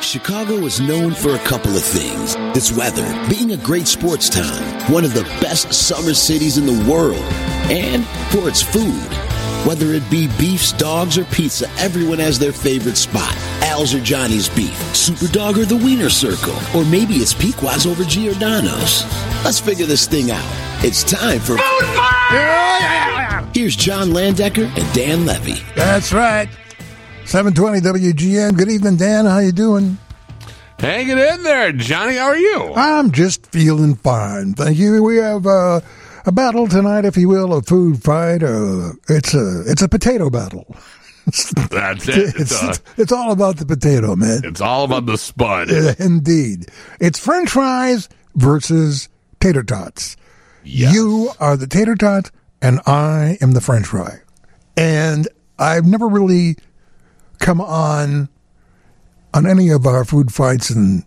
Chicago is known for a couple of things. Its weather, being a great sports town, one of the best summer cities in the world, and for its food. Whether it be beefs, dogs, or pizza, everyone has their favorite spot. Al's or Johnny's Beef, Superdog or the Wiener Circle, or maybe it's Pequod's over Giordano's. Let's figure this thing out. It's time for Food Fight! Here's John Landecker and Dan Levy. That's right. 720 WGN. Good evening, Dan. How you doing? Hanging in there, Johnny. How are you? I'm just feeling fine. Thank you. We have a battle tonight, if you will, a food fight. It's a potato battle. That's it. It's all about the potato, man. It's all about the spud. Indeed. It's French fries versus tater tots. Yes. You are the tater tot, and I am the French fry. And I've never really come on any of our food fights and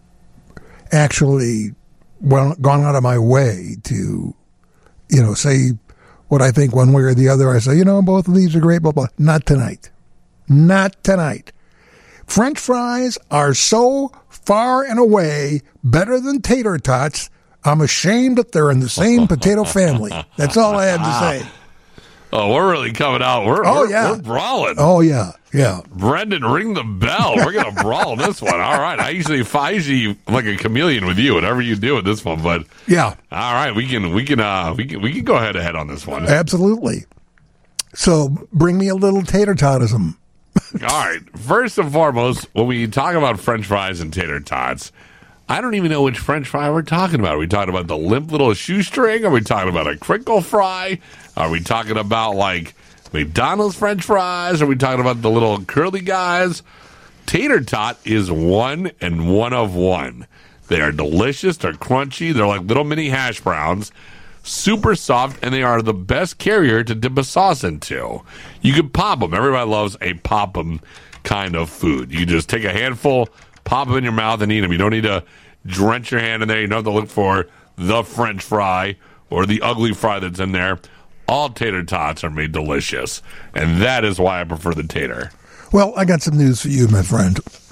actually gone out of my way to, say what I think one way or the other. I say, both of these are great, blah, blah. Not tonight. Not tonight. French fries are so far and away better than tater tots, I'm ashamed that they're in the same potato family. That's all I have to say. Oh, we're really coming out. We're brawling. Oh, yeah. Yeah. Brendan, ring the bell. We're going to brawl in this one. All right. I usually like a chameleon with you, whatever you do with this one. But yeah. All right. We can go ahead on this one. Absolutely. So bring me a little tater totism. All right. First and foremost, when we talk about French fries and tater tots, I don't even know which French fry we're talking about. Are we talking about the limp little shoestring? Are we talking about a crinkle fry? Are we talking about like McDonald's French fries? Are we talking about the little curly guys? Tater tot is one and one of one. They are delicious. They're crunchy. They're like little mini hash browns. Super soft, and they are the best carrier to dip a sauce into. You can pop them. Everybody loves a pop them kind of food. You just take a handful, pop them in your mouth, and eat them. You don't need to drench your hand in there. You don't have to look for the French fry or the ugly fry that's in there. All tater tots are made delicious, and that is why I prefer the tater. Well, I got some news for you, my friend.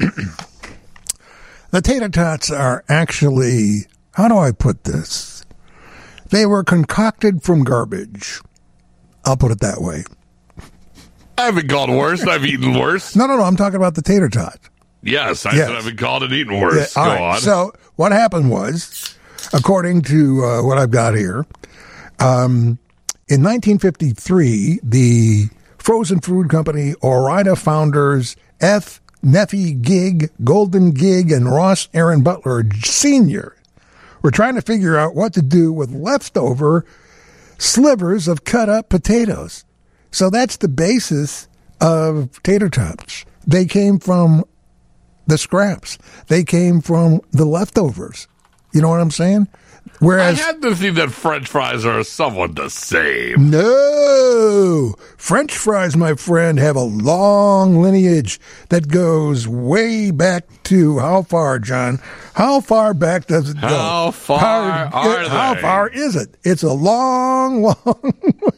The tater tots are actually, how do I put this? They were concocted from garbage. I'll put it that way. I haven't called worse. I've eaten worse. No. I'm talking about the tater tot. Yes, I said I've been called and eaten worse. Yeah, Go right. on. So what happened was, according to what I've got here, in 1953, the frozen food company Ore-Ida founders F. Neffy Gig, Golden Gig, and Ross Aaron Butler Sr. were trying to figure out what to do with leftover slivers of cut-up potatoes. So that's the basis of tater tots. They came from the scraps. They came from the leftovers. You know what I'm saying? Whereas, I had to think that French fries are somewhat the same. No! French fries, my friend, have a long lineage that goes way back to, how far, John? How far back does it go? How far are they? How far is it? It's a long, long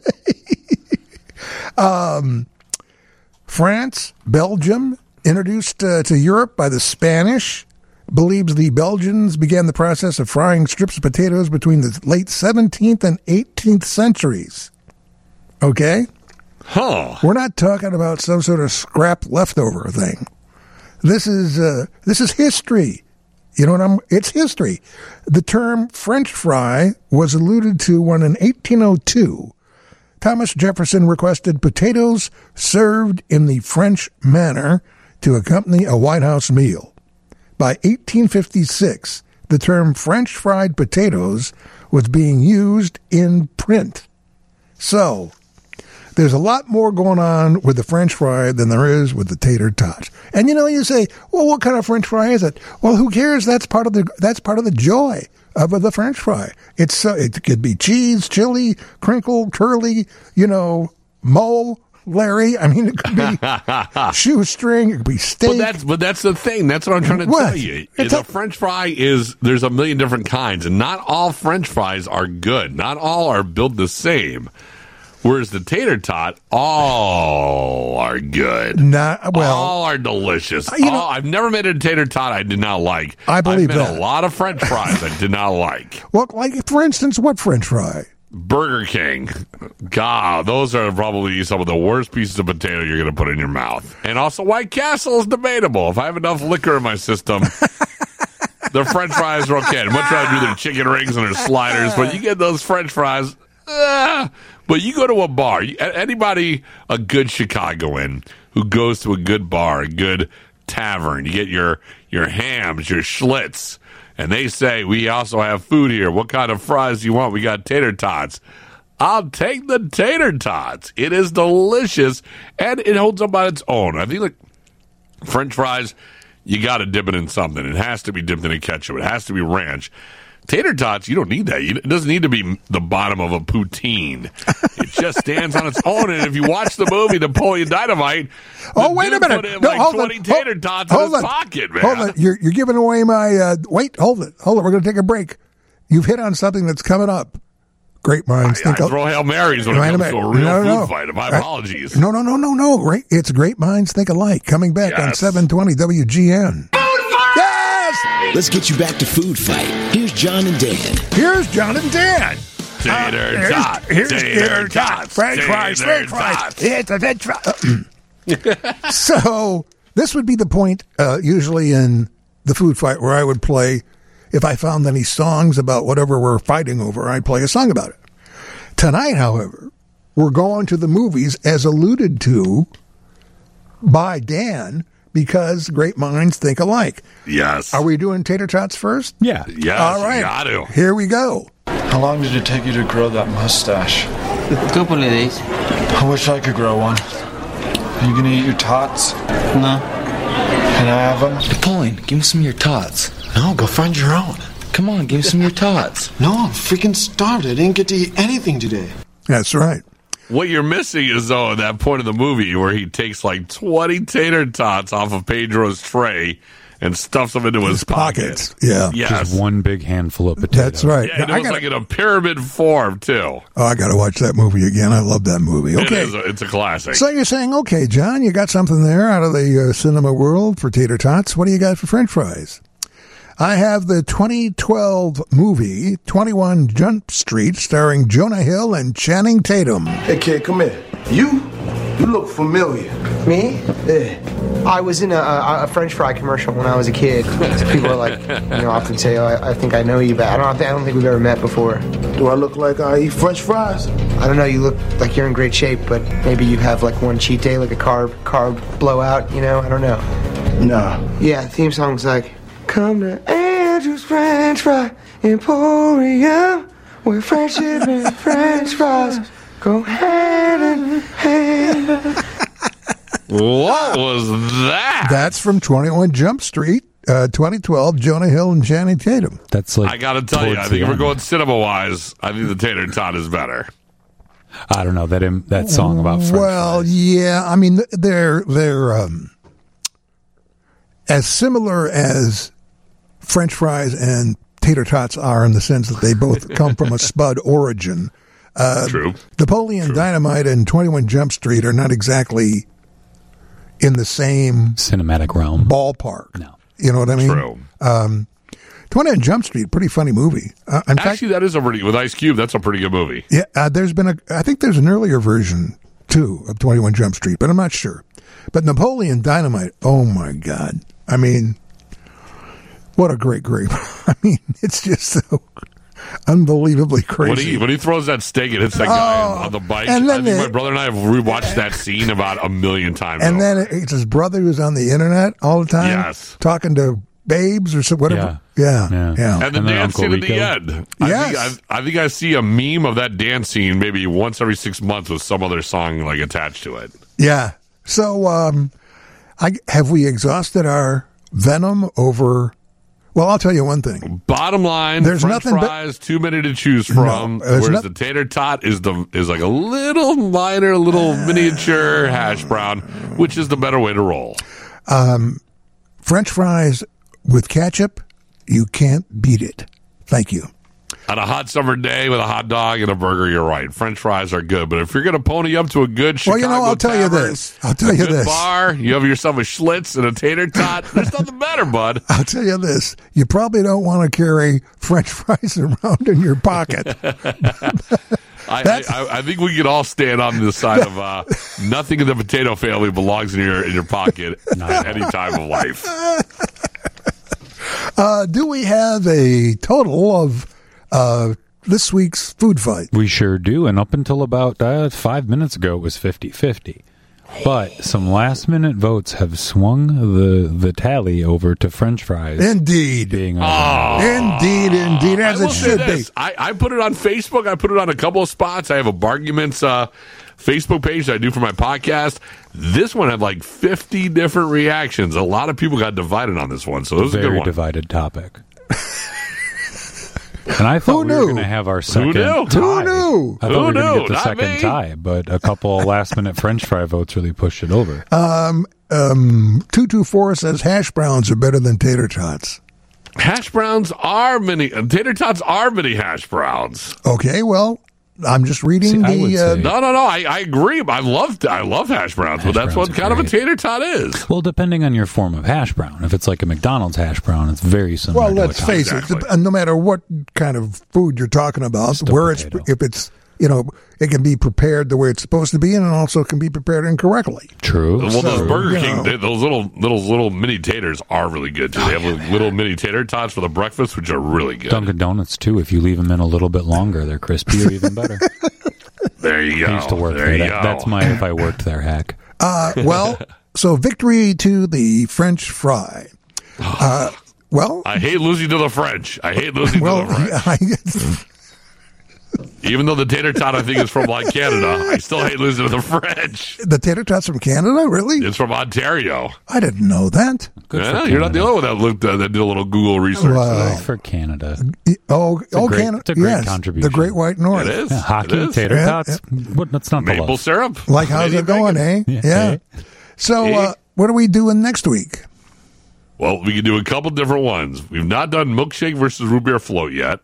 way. France, Belgium, introduced to Europe by the Spanish, believes the Belgians began the process of frying strips of potatoes between the late 17th and 18th centuries. Okay? Huh. We're not talking about some sort of scrap leftover thing. This is history. You know it's history. The term French fry was alluded to when in 1802, Thomas Jefferson requested potatoes served in the French manner to accompany a White House meal. By 1856, the term French fried potatoes was being used in print. So, there's a lot more going on with the French fry than there is with the tater tot. And you say, well, what kind of French fry is it? Well, who cares? That's part of the joy of the French fry. It could be cheese, chili, crinkle, curly, mole, Larry. I mean, it could be shoestring. It could be steak. But that's the thing. That's what I'm trying to tell you. The French fry there's a million different kinds, and not all French fries are good. Not all are built the same. Whereas the tater tot, all are good. All are delicious. I've never made a tater tot I did not like. I believe I've made that. a lot of French fries I did not like. Well, like, for instance, what French fry? Burger King. God, those are probably some of the worst pieces of potato you're going to put in your mouth. And also, White Castle is debatable. If I have enough liquor in my system, the French fries are okay. I'd much rather do their chicken rings and their sliders, but you get those French fries. But you go to a bar, anybody, a good Chicagoan who goes to a good bar, a good tavern, you get your hams, your Schlitz, and they say, we also have food here. What kind of fries do you want? We got tater tots. I'll take the tater tots. It is delicious, and it holds up on its own. I think, like, French fries, you got to dip it in something. It has to be dipped in a ketchup. It has to be ranch. Tater tots, you don't need that. It doesn't need to be the bottom of a poutine. It just stands on its own. And if you watch the movie Napoleon Dynamite, wait a minute. Put in like 20 tater tots in his pocket, man. Hold on. You're giving away my. Wait, hold it. We're going to take a break. You've hit on something that's coming up. Great minds think I throw Hail Marys when it comes to a real food fight. My apologies. No. Right? It's Great Minds Think Alike. Coming back on 720 WGN. Yes! Let's get you back to Food Fight. Here's John and Dan. Here's John and Dan. Tater tots. Here's Tater tots. French fries. It's a French fry. So this would be the point, usually in the food fight, where I would play, if I found any songs about whatever we're fighting over, I'd play a song about it. Tonight, however, we're going to the movies as alluded to by Dan, because great minds think alike. Yes. Are we doing tater tots first? Yeah. Yes, all right. you got to. Here we go. How long did it take you to grow that mustache? A couple of days. I wish I could grow one. Are you gonna eat your tots? No. Can I have them? Napoleon, give me some of your tots. No, go find your own. Come on, give me some of your tots. No, I'm freaking starved. I didn't get to eat anything today. That's right. What you're missing is, though, at that point of the movie where he takes like 20 tater tots off of Pedro's tray and stuffs them into his pockets. pocket. Yeah. Yes. Just one big handful of potatoes. That's right. Yeah, and it was like in a pyramid form, too. Oh, I got to watch that movie again. I love that movie. Okay. It's a classic. So you're saying, okay, John, you got something there out of the cinema world for tater tots. What do you got for French fries? I have the 2012 movie 21 Jump Street starring Jonah Hill and Channing Tatum. Hey, kid, come here. You look familiar. Me? Yeah. I was in a French fry commercial when I was a kid. People are like, often say, "Oh, I think I know you," but I don't think we've ever met before. Do I look like I eat French fries? I don't know. You look like you're in great shape, but maybe you have like one cheat day, like a carb blowout. I don't know. Nah. Yeah, the theme song's like, "Come to Andrew's French Fry Emporium, where friendship and French fries go hand in hand." What was that? That's from 21 Jump Street, 2012, Jonah Hill and Channing Tatum. That's like, I got to tell you, I think if we're going cinema-wise, I think the tater tot is better. I don't know, that song about French fries. Yeah, I mean, they're as similar as French fries and tater tots are in the sense that they both come from a Spud origin. True. Napoleon Dynamite and 21 Jump Street are not exactly in the same cinematic realm ballpark. No. You know what I mean? True. 21 Jump Street, pretty funny movie. Actually, that is with Ice Cube, that's a pretty good movie. Yeah, I think there's an earlier version, too, of 21 Jump Street, but I'm not sure. But Napoleon Dynamite, oh my God. I mean, what a great. I mean, it's just so unbelievably crazy. When he throws that steak and hits that guy on the bike, and then I think my brother and I have rewatched that scene about a million times. And then it's his brother who's on the internet all the time, talking to babes or whatever. Yeah. And the dance scene at the end. I think I see a meme of that dance scene maybe once every 6 months with some other song like attached to it. Yeah. So, have we exhausted our venom over? Well, I'll tell you one thing. Bottom line, there's French nothing fries, too many to choose from. Whereas the tater tot is like a little minor, miniature hash brown, which is the better way to roll. French fries with ketchup, you can't beat it. Thank you. On a hot summer day with a hot dog and a burger, you're right. French fries are good. But if you're going to pony up to a good Chicago I'll tell you tavern, this. I'll tell you a good this. bar, you have yourself a Schlitz and a tater tot. There's nothing better, bud. I'll tell you this. You probably don't want to carry French fries around in your pocket. I think we can all stand on the side of nothing in the potato family belongs in your pocket at any time of life. Do we have a total of this week's food fight? We sure do. And up until about 5 minutes ago, it was 50-50. But some last-minute votes have swung the tally over to French fries. Indeed. Being Indeed, as it should be. I put it on Facebook. I put it on a couple of spots. I have a Barguments Facebook page that I do for my podcast. This one had like 50 different reactions. A lot of people got divided on this one, so it was a good Very one. divided topic. And I thought we were going to have our second tie. Who knew? I thought we were going to get the Not second me. tie, but a couple last-minute French fry votes really pushed it over. 224 says hash browns are better than tater tots. Hash browns are mini. Tater tots are mini hash browns. Okay, well, I'm just reading I would say- No. I agree. I love hash browns, but that's browns what are kind of a great. tater tot is. Well, depending on your form of hash brown. If it's like a McDonald's hash brown, it's very similar Well, to let's a face Exactly. it, no matter what kind of food you're talking about, Still where potato. if it's, it can be prepared the way it's supposed to be, and it also can be prepared incorrectly. True. Well, So, those Burger King, know. those little mini taters are really good too. They have little mini tater tots for the breakfast, which are really good. Dunkin' Donuts, too. If you leave them in a little bit longer, they're crispy or even better. There you go. I used to work there. there. You go. That's my if I worked there hack. Well, so victory to the French fry. Well, I hate losing to the French. I hate losing to the French. Even though the tater tot I think is from like Canada, I still hate losing to the French. the tater tots from Canada, really? It's from Ontario. I didn't know that. Good for Yeah, you're not the Canada. only one that looked that did a little Google research Wow. today. For Canada. Canada. it's a great yes, contribution. the Great White North. It is. Yeah, hockey, It is. tater Yeah, tots. What, that's not the Maple love. syrup. Like, how's it Canadian going, bacon. eh? Yeah. Yeah. So, Eh? what are we doing next week? Well, we can do a couple different ones. We've not done milkshake versus root beer float yet.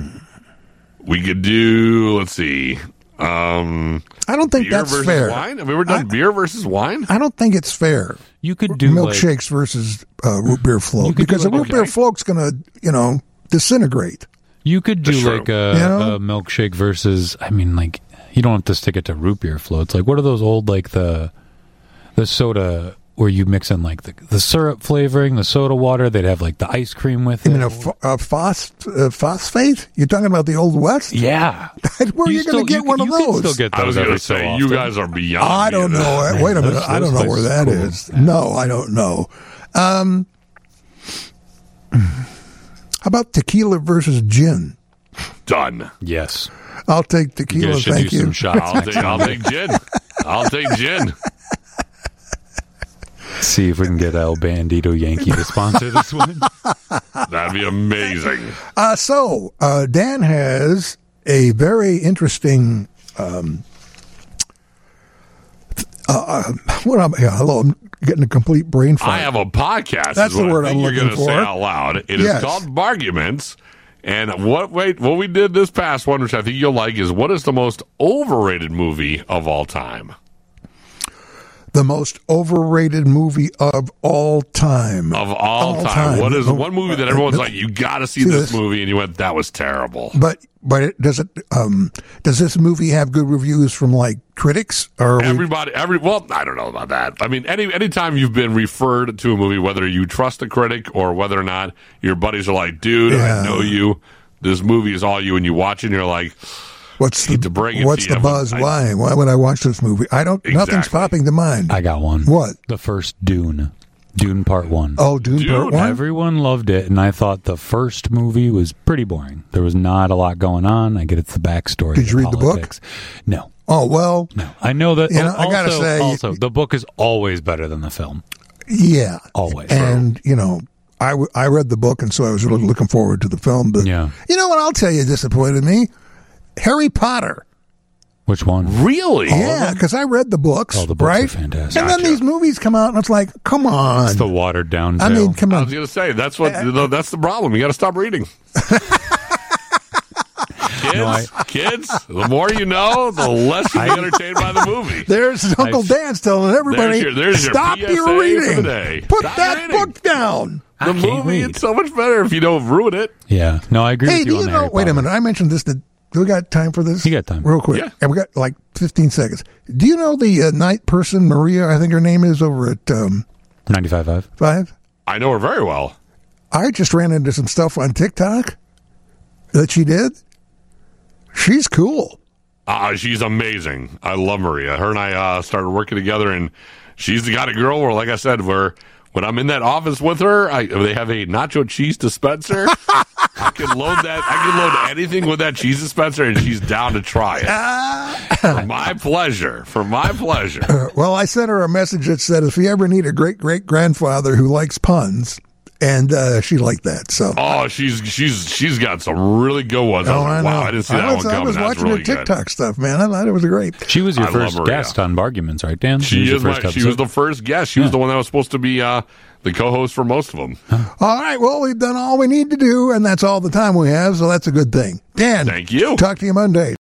We could do, let's see, I don't think beer that's versus fair. wine. Have we ever done beer versus wine? I don't think it's fair. You could do Milkshakes versus root beer float, You could because do the like- root beer float's going to, disintegrate. You could do That's like true. a milkshake versus. I mean, like you don't have to stick it to root beer floats. Like what are those old like the soda where you mix in like the syrup flavoring, the soda water? They'd have like the ice cream with You it. mean a phosphate? You're talking about the Old West? Yeah. Where are you going to get one of you can those? still get I was those going every to say, so you often. guys are beyond. I me don't in that. know. Wait a minute. those I don't know where places that are cool. is. No, I don't know. How about tequila versus gin? Done. Yes. I'll take You tequila, guys should thank do you. some shots. I'll take gin. I'll take gin. See if we can get El Bandito Yankee to sponsor this one. That'd be amazing. So, Dan has a very interesting. Hello, I'm getting a complete brain fart. I have a podcast. That's is what the word I think I'm you're looking gonna say for. out loud. It Yes. is called Barguments. And what we did this past one, which I think you'll like, is what is the most overrated movie of all time? The most overrated movie of all time. Of all time. What is one movie that everyone's like, you got to see this movie, and you went, that was terrible. But does this movie have good reviews from like critics or Everybody, well, I don't know about that. I mean, anytime you've been referred to a movie, whether you trust a critic or whether or not your buddies are like, dude, Yeah. I know you. This movie is all you, and you watch it, and you're like, what's hate to bring it what's to the you, buzz? but Why would I watch this movie? Nothing's Exactly. popping to mind. I got one. What? The first Dune. Dune Part 1. Oh, Dune Part 1? Everyone loved it, and I thought the first movie was pretty boring. There was not a lot going on. I get it's the backstory. Did you read the book? politics. No. Oh, well, No. I know that. You know, I gotta say- also, the book is always better than the film. yeah. Always. And, I read the book, and so I was really looking forward to the film. But Yeah. you know what? I'll tell you disappointed me. Harry Potter. Which one? really? Yeah, because I read the books, Oh, the books right? are fantastic. And then these movies come out, and it's like, come on. It's the watered down I mean, tale. come I on. was going to say, that's the problem. You got to stop reading. Kids, the more you know, the less you'll be entertained by the movie. There's Uncle Dan telling everybody, there's your stop PSA your for the reading. day. Put Stop that reading. book down. The movie, it's so much better if you don't ruin it. Yeah. No, I agree Hey, with do you you on the know? Harry Wait a Potter. minute. I mentioned this. Do we got time for this? You got time. Real quick. Yeah. And we got like 15 seconds. Do you know the night person, Maria, I think her name is, over at 95.5. 5? I know her very well. I just ran into some stuff on TikTok that she did. She's cool. She's amazing. I love Maria. Her and I started working together, and she's the kind of girl where, like I said, when I'm in that office with her, they have a nacho cheese dispenser. I can load anything with that cheese dispenser, and she's down to try it. For my pleasure. Well, I sent her a message that said, if you ever need a great-great-grandfather who likes puns, and she liked that. So, she's got some really good ones. I was like, I wow, know. I didn't see that one coming. I was That's watching really her TikTok stuff, man. I thought it was great. She was your I first love Maria. guest on Barguments, right, Dan? She was the first guest. She was the one that was supposed to be the co-host for most of them. All right. Well, we've done all we need to do, and that's all the time we have, so that's a good thing. Dan. Thank you. Talk to you Monday.